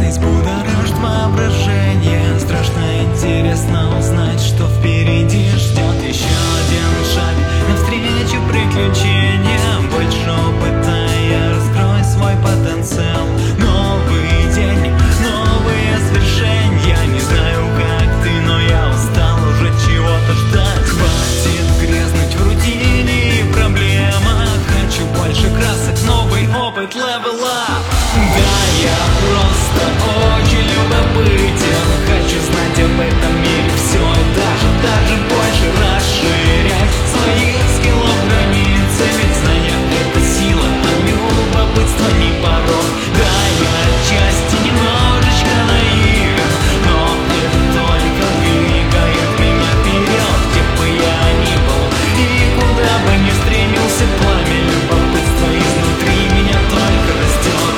жизнь будоражит воображение. Страшно интересно узнать, что впереди ждет. Еще один шаг навстречу приключениям. Больше опыта, я раскрою свой потенциал. Новый день, новые свершения. Не знаю, как ты, но я устал уже чего-то ждать. Хватит грязнуть в рутине и проблемах. Хочу больше красок, новый опыт, level up. Да, я просто очень любопытен. Хочу знать об этом мире все и даже больше расширять свои скиллов границы. Ведь знание — это сила, а любопытство не порог. Да, я отчасти немножечко наивен, но это только двигает меня вперед. Где бы я ни был и куда бы ни стремился, пламя любопытства изнутри меня только растет.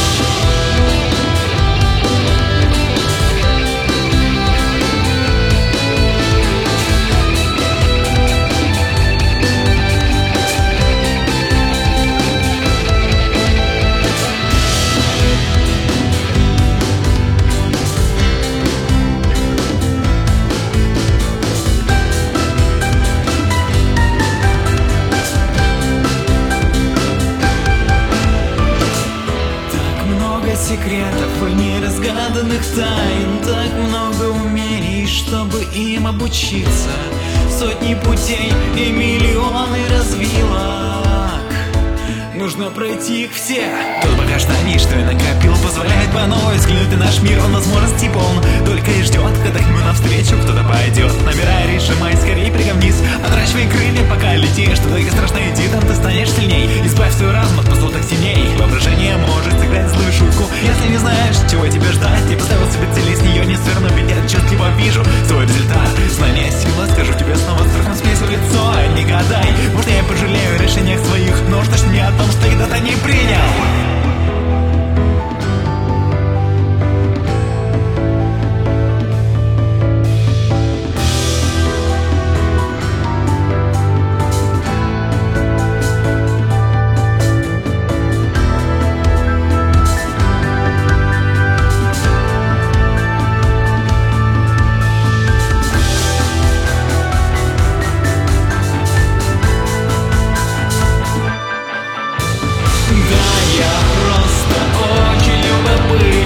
Секретов и неразгаданных тайн, так много умений, чтобы им обучиться. Сотни путей и миллионы развилок, нужно пройти их все. Тот багаж знаний, что я накопил, позволяет по новой взглянуть на наш мир. Он возможности полон, только и ждет, когда к нему навстречу кто-то пойдет. Набирай, решимай, скорее прыгай вниз, отращивай крылья, пока летишь. Что только страшно, иди, там ты станешь сильней. Избавь свой разум от пустотных теней. Воображение может сыграть злую шутку. Если не знаешь, чего тебе ждать, я поставил себе цель, и с нее не сверну, ведь я отчетливо вижу свой результат. Знание — сила, скажу тебе снова, страхом смесу лицо. Не гадай, может я пожалею о решениях своих, но что ж не о том, что когда-то не принял. Я просто очень любопытен.